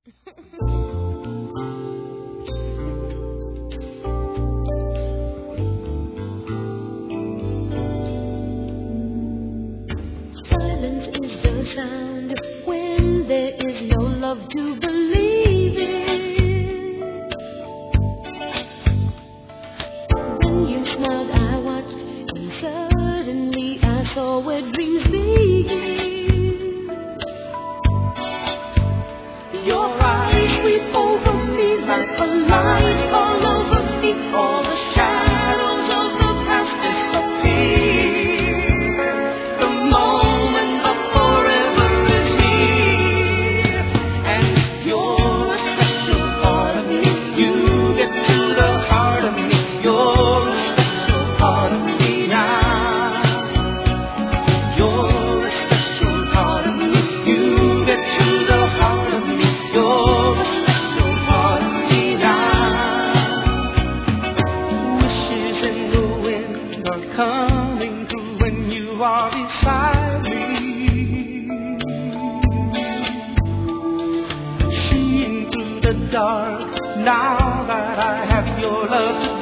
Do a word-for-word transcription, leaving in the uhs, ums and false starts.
Silence is the sound when there is no love to believe in. When you smiled, I watched, and suddenly I saw where dreams begin. Your eyes sweep over me like a light all over me. All the shadows of the past disappear. The moment of forever is here, and you're a special part of me. You get to the heart of me. You're a special part of me now. You're a special part of me. You get to the heart of me. You're a special part of me now. Wishes in the wind are coming through when you are beside me. Seeing through the dark now that I have your love to